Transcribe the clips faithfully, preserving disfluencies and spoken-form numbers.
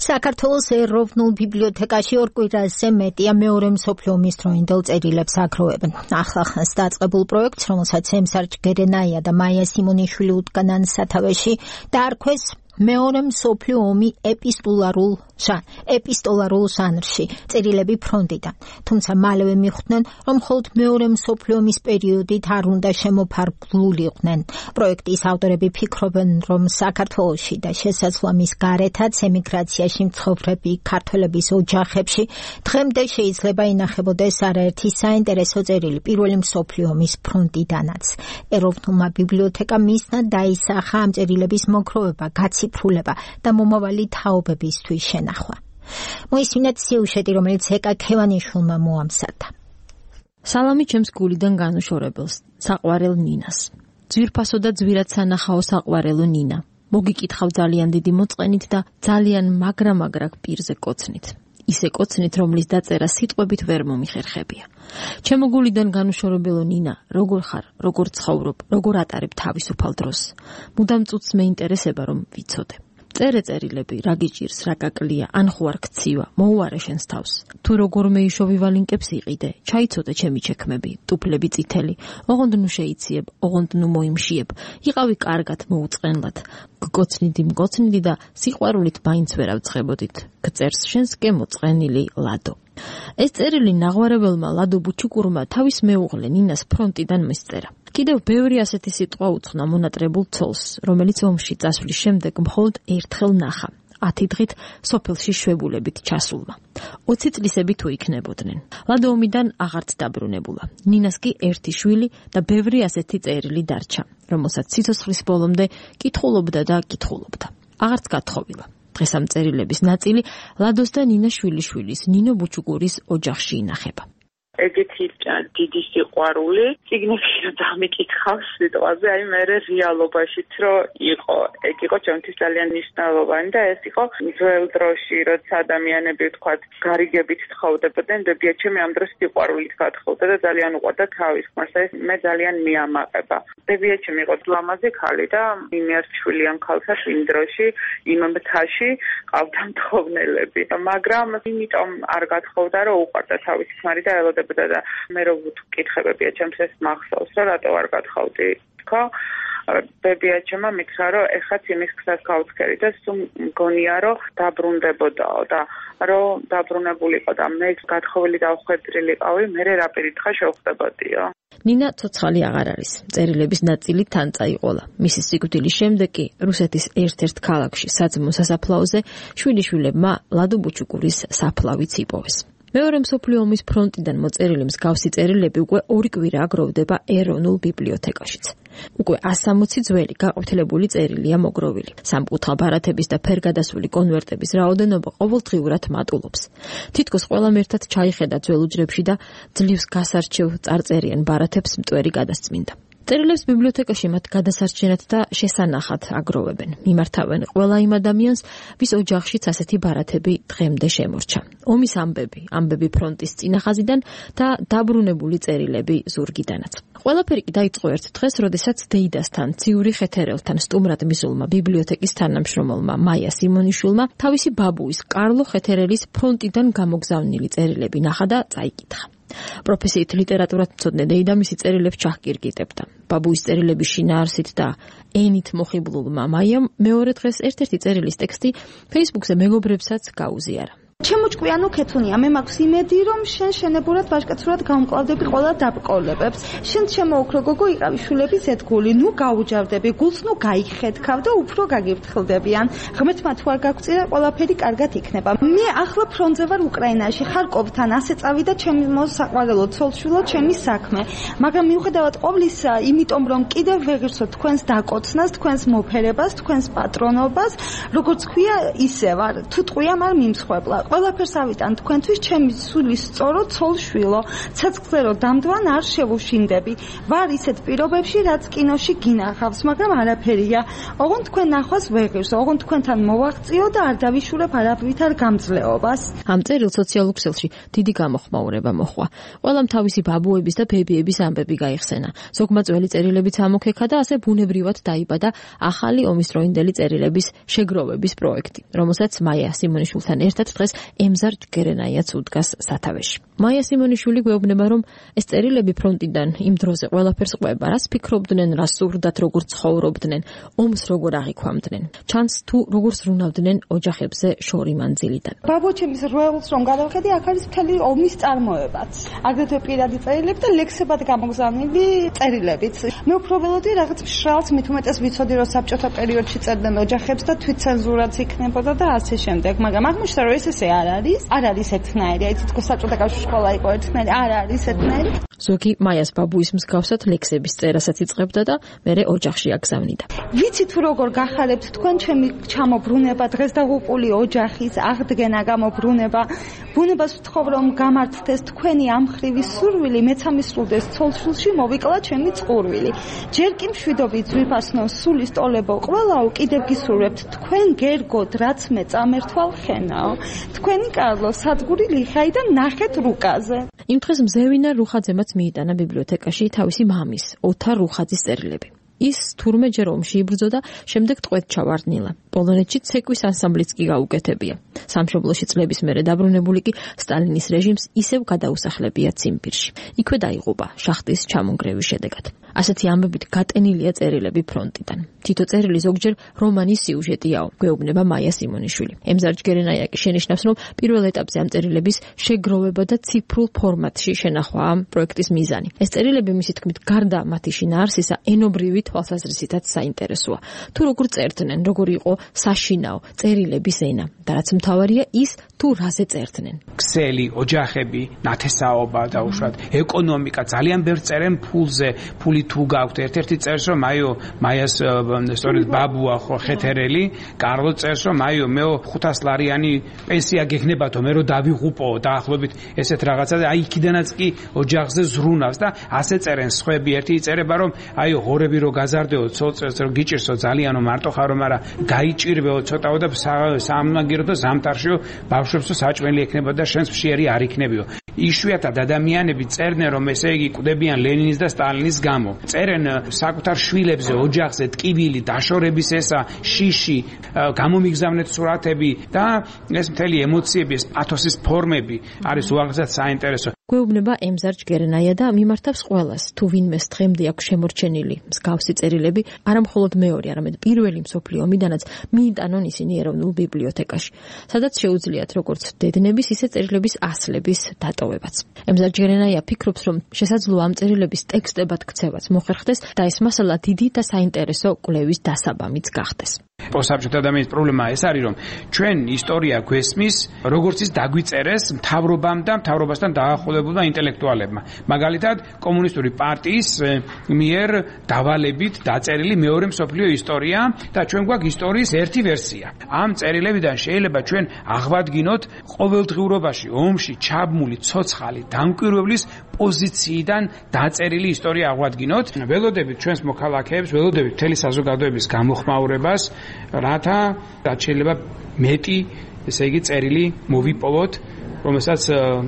საქართველოს ეროვნულ ბიბლიოთეკაში ორ კვირაზე მეტია მეორე მსოფლიო ომის დროინდელ წერილებს აგროვებენ. ახლახანს დაწყებულ პროექტს, რომელსაც ემსარჯ გერენაია და მაია სიმონიშვილი უდგანან სათავეში, დაარქვეს მეორე მსოფლიო ომი ეპისტოლარულ ეპისტოლარულ ჟანრში, წერილები ფრონტიდან. თუმცა მალევე მიხვდნენ, რომ მხოლოდ მეორე მსოფლიო ომის პერიოდით არ უნდა შემოფარგლულიყვნენ. პროექტის ავტორები ფიქრობენ, რომ საქართველოში და შესაძლოა გარეთაც ემიგრაციაში მცხოვრები ქართველების ოჯახებში დღემდე შეიძლება ინახებოდეს არაერთი საინტერესო წერილი პირველი მსოფლიო ომის ფრონტიდანაც. ეროვნულმა ბიბლიოთეკამ მისნა დაისახა ამ წერილების მოგროვება, გაციფრულება და მომავალი თაობებისთვის შენახვა. მოისმინეთ სიუჟეტი, რომელიც ეკა ქევანიშვილმა მოამზადა. სალამი ჩემს გულიდან განუშორებელს, საყვარელ ნინას. ძვირფასო და ძვირად სანახაო საყვარელო ნინა. მოგიკითხავ ძალიან დიდი მოწყენით და ძალიან მაგრა-მაგრა პირზე კოცნით. ისე კოცნით, რომლის დაწერა სიტყვებით ვერ მომიხერხებია. ჩემო გულიდან განუშორებელო ნინა, როგორ ხარ, როგორ ცხოვრობ, როგორ ატარებ თავისუფალ დროს. მუდამ წუთს მეინტერესება, რომ ვიცოდე. წერე წერილები, რა გიჭირს, რა გაკლია, ან ხო არ ქცივა, მოუარე შენს თავს. თუ როგორ მეიშოვი ვალინკებს იყიდე, ჩაიცოდე ჩემი ჩექმები, ტუფლები წითელი, ოღონდ ნუ შეიციებ, ოღონდ ნუ მოიმშიებ, იყავი კარგად მოუწყენლად, გკოცნიდი მკოცნიდი და სიყვარულით მაინც ვერ ავწყებოდით, გწერს შენსკე მოწყენილი ლადო. ეს წერილი ნაღვარებელმა ლადო ბუჩუკურმა თავის მეუღლე ნინას ფრონტიდან მისწერა. კიდევ ბევრი ასეთი სიტყვა უცხნა მონატრებულ ცოლს, რომელიც ომში წასვლის შემდეგ მხოლოდ ერთხელ ნახა. ათი დღით სოფელში შვებულებით ჩასულმა. ოცი წლისები თუ იქნებოდნენ. ლადო ომიდან აღარც დაბრუნებულა. ნინას კი ერთი შვილი და ბევრი ასეთი წერილი დარჩა, რომელსაც სიცოცხლის ბოლომდე კითხულობდა და კითხულობდა. აღარც გათხოვილა. დღეს ამ წერილების ნაწილი ლადოს და ნინას შვილიშვილის, ნინო ბუჩუკურის ოჯახში ინახება. ეგეთი დიდი სიყვარული წიგნებში დამიკითხავს სიტყვაზე, აი მე რეალობაშიც რომ იყო, ეგ იყო ჩემთვის ძალიან მნიშვნელოვანი და ეს იყო ძველ დროში, როცა ადამიანები ვთქვათ გარიგებით თხოვდებოდნენ, ბებიაჩემი ამ დროს სიყვარულით გათხოვდა და ძალიან უყვარდა თავის ხმას, ეს მე ძალიან მიამაყება. ბებიაჩემი იყო ლამაზი ქალი და იმერჩვილიან ქალსაც იმ დროში იმ მთაში ყავდა მთხოვნელები, მაგრამ იმიტომ არ გათხოვდა, რომ უყვარდა თავის ხმარი და ელოდა და მე რო ვკითხებებია ჩემს ეს მახსოვს, რომ რატო არ გათხოვდი თქო, ბებიაჩემმა მითხრა, რომ ეხაც იმის გზას გავცქერი და სულ მგონია, რომ დაბრუნდებოდაო და რომ დაბრუნებულიყო და მე გათხოვილი და უხვედრილიყავი, მე რა პირითხა შევხვდებოდიო. ნინა ცოცხალი აღარ არის. წერილების ნაწილი თან წაიყოლა. მისი სიკვდილის შემდეგ კი რუსეთის ერთ-ერთ ქალაქში საძმო სასაფლაოზე შვილიშვილებმა ლადო ბუჩუკურის საფლავიც იპოვეს. მეორე მსოფლიო ომის ფრონტიდან მოწერილი მსგავსი წერილები უკვე ორი კვირა აგროვდება ეროვნულ ბიბლიოთეკაშიც. უკვე ას სამოცი ძველი გაყვითელებული წერილია მოგროვილი. სამკუთხა ბარათების და ფერგადასული კონვერტების რაოდენობა ყოველდღიურად მატულობს. თითქოს ყველამ ერთად ჩაიხედა ძველ უჯრებში და ძლივს გასარჩევ წარწერიან ბარათებს მტვერი გადასწმინდა. წერილებს ბიბლიოთეკაში მათ გადასარჩენად და შესანახად აგროვებენ. მიმართავენ ყველა იმ ადამიანს, ვის ოჯახშიც ასეთი ბარათები დღემდე შემორჩა. ომის ამბები, ამბები ფრონტის წინახაზიდან და დაბრუნებული წერილები ზურგიდანაც. ყველაფერი კი დაიწყო ერთ დღეს, როდესაც დეიდასთან, ციური ხეთერელთან სტუმრად მისულმა ბიბლიოთეკის თანამშრომელმა მაია სიმონიშვილმა თავისი ბაბუის კარლო ხეთერელის ფრონტიდან გამოგზავნილი წერილები ნახა და წაიკითხა. პროფესიით ლიტერატურად მცოდნე დეიდა მისი წერილებს ჩაჰკირგიტებდა. ბაბუის წერილების შინაარსით და ენით მოხიბლულმა მაიამ მეორე დღეს ერთ-ერთი წერილის ტექსტი Facebook-ზე მეგობრებსაც გაუზიარა. ჩემოჭკვიანო ქეთუნია, მე მაქვს იმედი, რომ შენ შენებურად ვაჟკაცურად გამკლავდები ყველა დაბრკოლებებს. შენ ჩემო ოქრო გოგო იყავი შვილების ეთგული, ნუ გაუჯავდები, გულს ნუ გაიხეთქავ და უფრო გაგიფრთხილდებიან. ღმერთმა თუ არ გაგწირა, ყველაფერი კარგად იქნება. მე ახლა ფრონტზე ვარ უკრაინაში, ხარკოვთან, ასე წავიდა ჩემი მოსაყვარელო ცოლშვილო, ჩემი საქმე. მაგრამ მიუხედავად ყოვლისა, იმიტომ რომ კიდევ ვეღირსო თქვენს დაკოცნას, თქვენს მოფერებას, თქვენს პატრონობას, როგორც ქვია, ისე ვარ. თუ ტყვია, მარ მიმსხვერპლა. ყველაფერს ავიტან თქვენთვის, ჩემი სულის სწორო ცოლშვილო, ცეცხლზე რომ დამდვან არ შევუშინდები. ვარ ისეთ პირობებში, რაც კინოში გინახავს, მაგრამ არაფერია. ოღონდ თქვენ ნახვას ვეღირს, ოღონდ თქვენთან მოვაღწიო და არ დავიშურებ არაფრით არ გამძლეობას. ამ წერილ სოციალურ ქსელში დიდი გამოხმაურება მოჰყვა. ყველამ თავისი ბაბუების და ბებიების ამბები გაიხსენა. ზოგმა ძველი წერილებიც ამოქექა და ასე ბუნებრივად დაიბადა ახალი ომისდროინდელი წერილების შეგროვების პროექტი, რომელსაც მაია სიმონიშვილთან ერთად დღეს ემზარ ჯგერენაიაც უდგას სათავეში. მაია სიმონიშვილი გვეუბნება, რომ ეს წერილები ფრონტიდან იმ დროზე ყველაფერს ყვება, რას ფიქრობდნენ, რას სურდათ, როგორ ცხოვრობდნენ, ომს როგორ აღიქვამდნენ. ჩანს თუ როგორ ზრუნავდნენ ოჯახებზე შორი მანძილიდან. ბაბუჩემის როელს რომ გადავხედე, აქ არის მთელი ომის წარმოებაც. აგრეთვე პირადი წერილები და ლექსებად გამოგზავნილი წერილებიც. მე უფრო ველოდი რაღაც მშრალს მით უმეტეს ვიცოდი, რომ საბჭოთა პერიოდში წერდნენ ოჯახებს და თვითცენზურაც იქნებოდა და ასე შემდეგ, მაგრამ აღმოჩნდა, რომ ეს ესე არ არის. არ არის ერთნაირი, აი თითქოს საბჭოთა კავშირის სკოლა იყო ერთნაირი, არ არის ერთნაირი. ზოგი მაიას ბაბუის მსგავსად ლექსების წერასაც იწყებდა და მერე ოჯახში აგზავნიდა. ვიცი თუ როგორ გახარებთ თქვენ ჩემი ჩამობრუნება, დღეს დაღუპული ოჯახის აღდგენა გამობრუნება. ბუნებას ვთხოვ, რომ გამართდეს თქვენი ამხრივი სურვილი, მეც ამისრულდეს ცოლშვილში მოვიკლა ჩემი წყურვილი. ჯერ კი მშვიდობით ძვირფასნო სული სტოლებო ყველაო, კიდევ გისურვებთ თქვენ გერგოთ, რაც მე წამერთვალ ხენაო. თქვენი კარლო სადგური ლიხაი და ნახეთ რუკაზე. იმ დღეს მზევინა რუხაძემაც მიიტანა ბიბლიოთეკაში თავისი მამის, ოთარ რუხაძის წერილები. ის თურმე ჯერ ომში იბრძოდა, შემდეგ ტყვედ ჩავარდნილა. პოლონეთში ცეკვის ანსამბლიც კი გაუკეთებია. სამშობლოში წლების მერე დაბრუნებული კი სტალინის რეჟიმს ისევ გადაუსახლებია ციმბირში. იქვე დაიღუპა შახტის ჩამონგრევის შედეგად. ასეთი ამბებით გატენილია წერილები ფრონტიდან. თითო წერილი ზოგჯერ რომანის სიუჟეტიაო, გვეუბნება მაია სიმონიშვილი. ემზარ ჯგერენაია კი შენიშნავს, რომ პირველ ეტაპზე ამ წერილების შეგროვება და ციფრულ ფორმატში შენახვა ამ პროექტის მიზანი. ეს წერილები მისი თქმით გარდა მათი შინაარსისა ენობრივი თვალსაზრისითაც საინტერესოა. თუ როგორ წერდნენ, როგორ იყო საშინაო წერილების ენა და რაც მთავარია ის თუ რაზე წერდნენ. ქსელი, ოჯახები, ნათესაობა და უშუალოდ ეკონომიკა ძალიან ბევრ წერენ ფულზე, ფული თუ გაქვთ. ერთ-ერთი წერს რომ აიო მაიას სწორედ ბაბუა ხო ხეთერელი, კარლო წერს რომ აიო მეო ხუთას ლარიანი პენსია გექნებათო, მე რო დავიღუპო დაახლოებით ესეთ რაღაცა და აი იქიდანაც კი ოჯახზე ზრუნავს და ასე წერენ სხვები. ერთი იწერება რომ აიო ღორები რო გაზარდეო, ცოლწელს რო გიჭირსო ძალიანო მარტო ხარო, მაგრამ გაიჭირვეო ცოტაო და სამაგირო და ზამთარშიო ბავშვებსო საჭმელი ექნება და შენს მშიერი არ იქნებიო. იშვიათად ადამიანები წერდნენ რომ ესე იგი კვდებიან ლენინის და სტალინის გამო. წერენ საკუთარ შვილებზე, ოჯახზე, ტკივილი, დაშორების ესა, შიში, გამომიგზავნეთ სურათები და ეს მთელი ემოციები, ეს პათოსის ფორმები არის უაღრესად საინტერესო. გვეუბნება ემზარ ჯგერენაია და მიმართავს ყველას, თუ ვინმეს დღემდე აქვს შემორჩენილი მსგავსი წერილები, არა მხოლოდ მეორე, არამედ პირველი მსოფლიო ომიდანაც მიიტანონ ისინი ეროვნულ ბიბლიოთეკაში, სადაც შეუძლიათ როგორც დედნების, ისე წერილების ასლების დატოვებაც. ემზარ ჯგერენაია ფიქრობს, რომ შესაძლოა ამ წერილების ტექსტებად ქცევაც მოხერხდეს და ეს მასალა დიდი და საინტერესო კვლევის დასაბამიც გახდეს. პოსტსაბჭოთა ადამიანის პრობლემა ეს არის, რომ ჩვენ ისტორია გვესმის, როგორც ის დაგვიწერეს მთავრობამ და მთავრობასთან დაახლოებულმა ინტელექტუალებმა. მაგალითად, კომუნისტური პარტიის მიერ დავალებით დაწერილი მეორე მსოფლიო ისტორია და ჩვენ გვაქვს ისტორიის ერთი ვერსია. ამ წერილებიდან შეიძლება ჩვენ აღვადგინოთ ყოველდღიურობაში, ომში ჩაბმული ცოცხალი დამკვირვებლის პოზიციიდან დაწერილი ისტორია აღვადგინოთ. ველოდებით ჩვენს მოქალაქეებს, ველოდებით მთელი საზოგადოების გამოხმაურებას, რათა რაც შეიძლება მეტი, ესე იგი წერილი მოვიპოვოთ, რომელსაც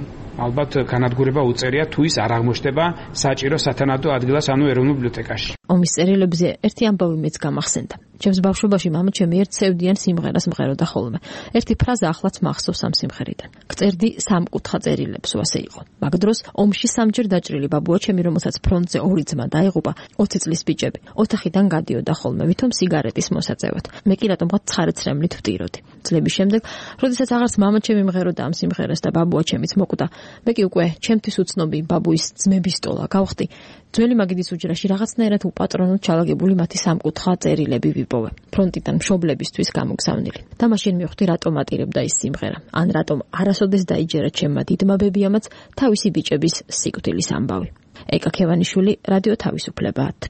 ალბათ განადგურება უწერია თუ ის არ აღმოჩნდება საჭირო სათანადო ადგილას, ანუ ეროვნულ ბიბლიოთეკაში. ომის წერილებზე ერთი ამბავი მეც გამახსენდა. ჩემს ბავშვობაში მამაჩემი ერთ ცევდიან სიმღერას მღეროდა ხოლმე. ერთი ფრაზა ახლაც მახსოვს ამ სიმღერიდან. გწერდი სამკუთხა წერილებს, ასე იყო. მაგ დროს ომში სამჯერ დაჭრილი ბაბუაჩემი, რომელსაც ფრონტზე ორი ძმა დაიღუპა, ოცი წლის ბიჭები, ოთახიდან გადიოდა ხოლმე, ვითომ სიგარეტის მოსაწევად. მე კი რატომღაც ცხარეცრემლით ვტიროდი. წლების შემდეგ, როდესაც აღარც მამაჩემი მღეროდა ამ სიმღერას და ბაბუაჩემიც მოკვდა, მე კი უკვე ჩემთვის უცნობი ბაბუის ძმების ტოლა გავხდი. ძველი მაგიდის უჯრაში რაღაცნაირად უპატრონოდ ჩალაგებული მათი სამკუთხა წერილები ვიპოვე. ფრონტიდან მშობლებისთვის გამოგზავნილი. და მაშინ მივხვდი, რატომ ატირებდა ის სიმღერა. ან რატომ არასოდეს დაიჯერა ჩემმა დიდმა ბებიამაც თავისი ბიჭების სიკვდილის ამბავი. ეკა ქევანიშვილი, რადიო თავისუფლება.